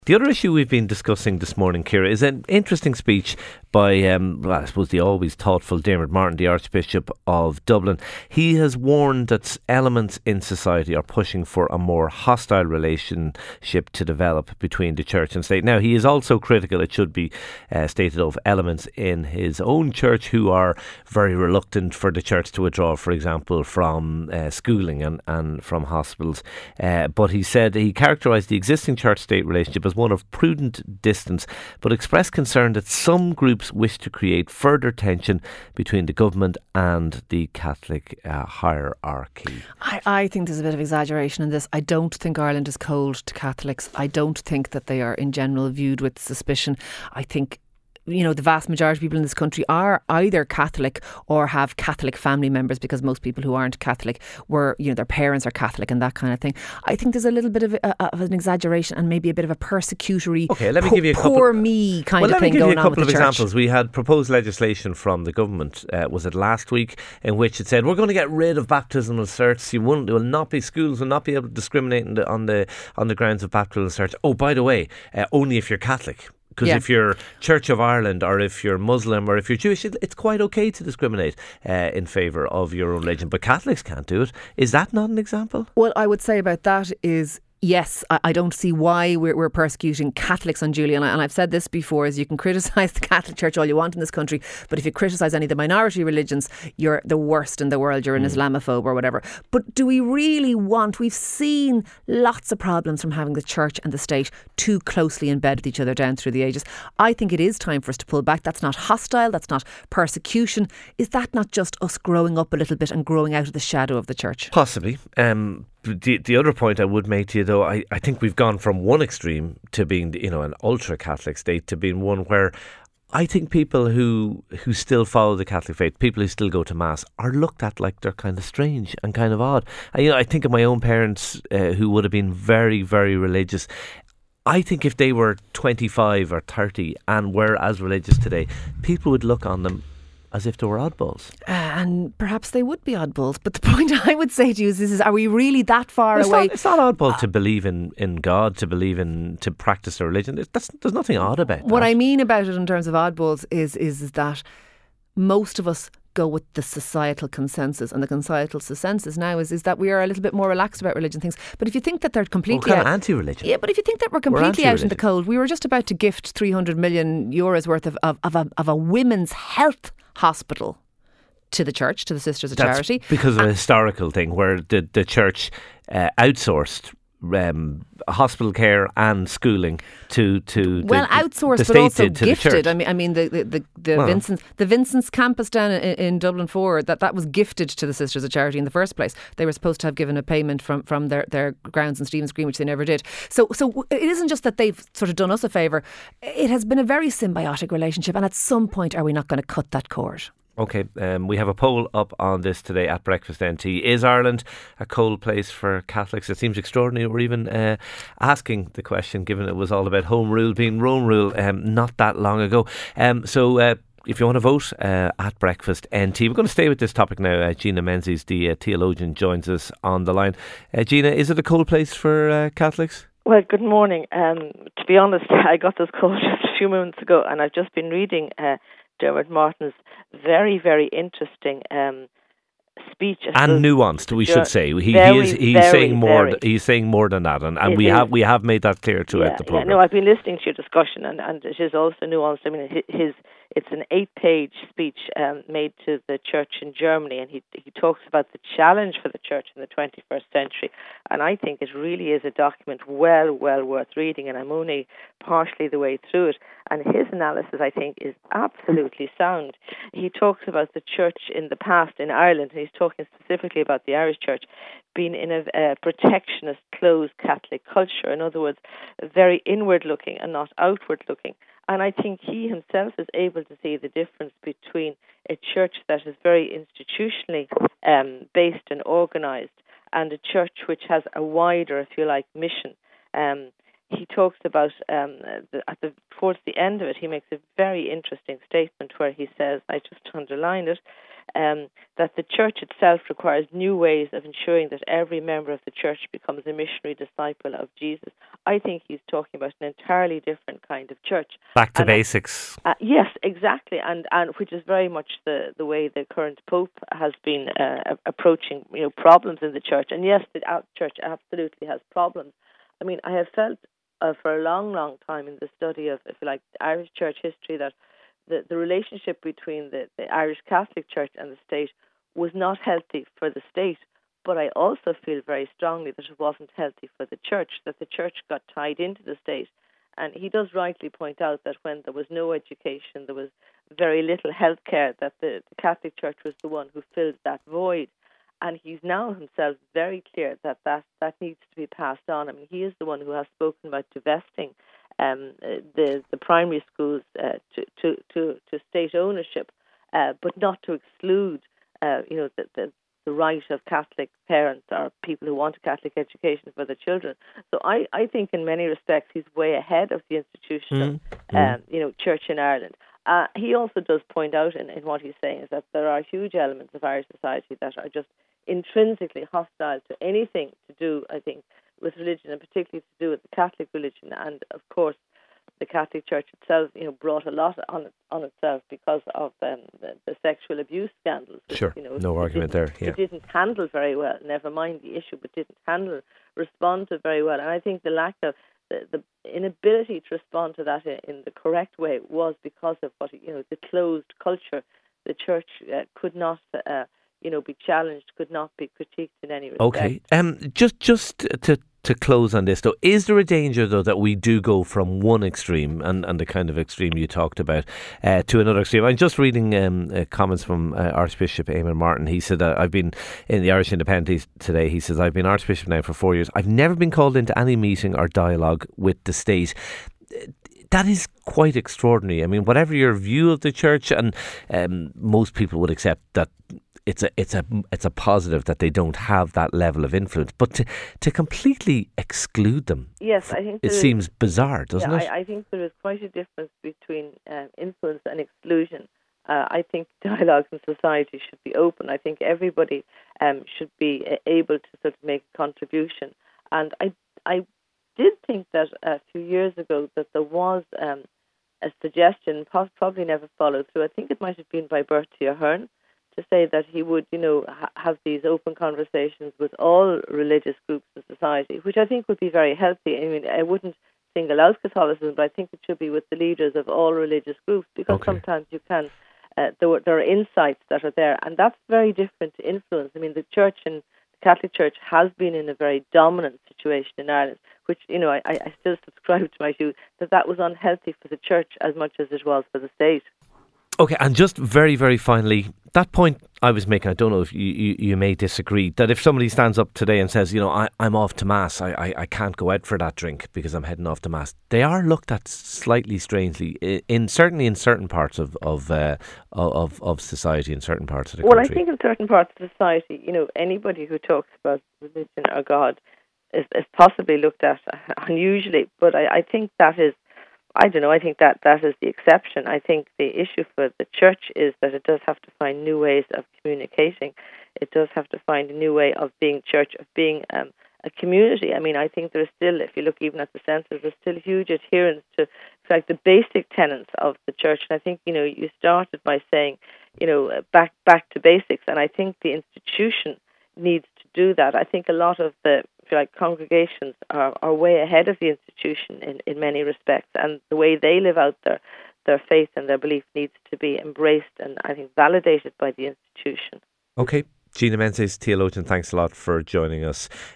The other issue we've been discussing this morning, Ciara, is an interesting speech by, I suppose, the always thoughtful Dermot Martin, the Archbishop of Dublin. He has warned that elements in society are pushing for a more hostile relationship to develop between the church and state. Now, he is also critical, it should be stated, of elements in his own church who are very reluctant for the church to withdraw, for example, from schooling and from hospitals. But he said he characterised the existing church-state relationship as one of prudent distance, but expressed concern that some groups wish to create further tension between the government and the Catholic hierarchy. I think there's a bit of exaggeration in this. I don't think Ireland is cold to Catholics. I don't think that they are in general viewed with suspicion. I think the vast majority of people in this country are either Catholic or have Catholic family members, because most people who aren't Catholic were, their parents are Catholic and that kind of thing. I think there's a little bit of an exaggeration and maybe a bit of a persecutory, let me give you a couple, poor me kind of thing going on with the church. Let me give you a couple of examples. We had proposed legislation from the government, was it last week, in which it said we're going to get rid of baptismal certs. Schools will not be able to discriminate on the grounds of baptismal certs. Oh, by the way, only if you're Catholic. Because if you're Church of Ireland or if you're Muslim or if you're Jewish, it's quite okay to discriminate in favour of your own religion. But Catholics can't do it. Is that not an example? Well, I would say about that is, yes, I don't see why we're persecuting Catholics unduly. And I've said this before, is you can criticise the Catholic Church all you want in this country, but if you criticise any of the minority religions, you're the worst in the world, you're an Islamophobe or whatever. But do we really want, we've seen lots of problems from having the church and the state too closely embedded each other down through the ages. I think it is time for us to pull back. That's not hostile, that's not persecution. Is that not just us growing up a little bit and growing out of the shadow of the church? Possibly. The other point I would make to you, though, I think we've gone from one extreme to being, an ultra-Catholic state to being one where I think people who still follow the Catholic faith, people who still go to Mass, are looked at like they're kind of strange and kind of odd. I think of my own parents who would have been very, very religious. I think if they were 25 or 30 and were as religious today, people would look on them as if they were oddballs. And perhaps they would be oddballs. But the point I would say to you is are we really that far away? It's not oddball to believe in God, to practice a religion. There's nothing odd about that. What I mean about it in terms of oddballs is that most of us go with the societal consensus, and the societal consensus now is that we are a little bit more relaxed about religion things. But if you think that they're completely kind of anti-religion. Yeah, but if you think that we're completely out in the cold, we were just about to gift 300 million euros worth of a women's health hospital to the church, to the Sisters of Charity. Because of a historical thing where the church outsourced hospital care and schooling to outsourced the but also to gifted. The church. I mean the Vincent's campus down in Dublin 4 that was gifted to the Sisters of Charity in the first place. They were supposed to have given a payment from their grounds in Stephen's Green, which they never did. So it isn't just that they've sort of done us a favour. It has been a very symbiotic relationship, and at some point are we not going to cut that cord? Okay, we have a poll up on this today at Breakfast NT. Is Ireland a cold place for Catholics? It seems extraordinary we're even asking the question, given it was all about home rule being Rome rule not that long ago. If you want to vote at Breakfast NT, we're going to stay with this topic now. Gina Menzies, the theologian, joins us on the line. Gina, is it a cold place for Catholics? Well, good morning. To be honest, I got this call just a few moments ago, and I've just been reading Dermot Martin's very, very interesting speech and nuanced. We should say he's saying more. He's saying more than that, and we have made that clear throughout the program. No, I've been listening to your discussion, and it is also nuanced. I mean, it's an 8-page speech made to the church in Germany, and he talks about the challenge for the church in the 21st century. And I think it really is a document well worth reading, and I'm only partially the way through it. And his analysis, I think, is absolutely sound. He talks about the church in the past in Ireland, and he's talking specifically about the Irish church being in a protectionist, closed Catholic culture. In other words, very inward-looking and not outward-looking. And I think he himself is able to see the difference between a church that is very institutionally based and organised and a church which has a wider, if you like, mission. He talks about, towards the end of it, he makes a very interesting statement where he says, I just underlined it, that the church itself requires new ways of ensuring that every member of the church becomes a missionary disciple of Jesus. I think he's talking about an entirely different kind of church. Back to basics. Yes, exactly, and which is very much the way the current Pope has been approaching problems in the church. And yes, the church absolutely has problems. I mean, I have felt for a long, long time in the study of, if you like, Irish church history that the relationship between the Irish Catholic Church and the state was not healthy for the state. But I also feel very strongly that it wasn't healthy for the church, that the church got tied into the state. And he does rightly point out that when there was no education, there was very little health care, that the Catholic Church was the one who filled that void. And he's now himself very clear that needs to be passed on. I mean, he is the one who has spoken about divesting the primary schools to state ownership, but not to exclude the right of Catholic parents or people who want a Catholic education for their children. So I think in many respects he's way ahead of the institutional church in Ireland. He also does point out in what he's saying is that there are huge elements of Irish society that are just intrinsically hostile to anything to do, I think, with religion, and particularly to do with the Catholic religion. And of course, the Catholic Church itself, brought a lot on itself because of the sexual abuse scandals. Sure, no argument there. Yeah. It didn't handle very well. Never mind the issue, but didn't respond to it very well. And I think the lack of the inability to respond to that in the correct way was because of what the closed culture. The Church could not. Be challenged, could not be critiqued in any respect. Okay. Just to close on this, though, is there a danger, though, that we do go from one extreme and the kind of extreme you talked about to another extreme? I'm just reading comments from Archbishop Eamon Martin. He said, I've been in the Irish Independent today. He says, I've been Archbishop now for 4 years. I've never been called into any meeting or dialogue with the state. That is quite extraordinary. I mean, whatever your view of the church, and most people would accept that it's a positive that they don't have that level of influence, but to completely exclude them, yes, I think it seems bizarre, doesn't it? I think there is quite a difference between influence and exclusion. I think dialogue in society should be open. I think everybody should be able to sort of make a contribution. And I did think that a few years ago that there was a suggestion, probably never followed through. I think it might have been by Bertie Ahern, to say that he would, have these open conversations with all religious groups in society, which I think would be very healthy. I mean, I wouldn't single out Catholicism, but I think it should be with the leaders of all religious groups, because sometimes you can, there are insights that are there, and that's very different to influence. I mean, the Church and the Catholic Church has been in a very dominant situation in Ireland, which, I still subscribe to my view that was unhealthy for the Church as much as it was for the state. Okay, and just very, very finally, that point I was making, I don't know if you may disagree, that if somebody stands up today and says, I'm off to Mass, I can't go out for that drink because I'm heading off to Mass, they are looked at slightly strangely, certainly in certain parts of society, in certain parts of the country. Well, I think in certain parts of society, anybody who talks about religion or God is possibly looked at unusually, but I think that is, I don't know, I think that is the exception. I think the issue for the Church is that it does have to find new ways of communicating. It does have to find a new way of being church, of being a community. I mean, I think there's still, if you look even at the census, there's still huge adherence to, like, the basic tenets of the Church. And I think, you started by saying, back to basics. And I think the institution needs to do that. I think a lot of the, if you like, congregations are way ahead of the institution in many respects, and the way they live out their faith and their belief needs to be embraced and, I think, validated by the institution. Okay. Gina Menzies, theologian, thanks a lot for joining us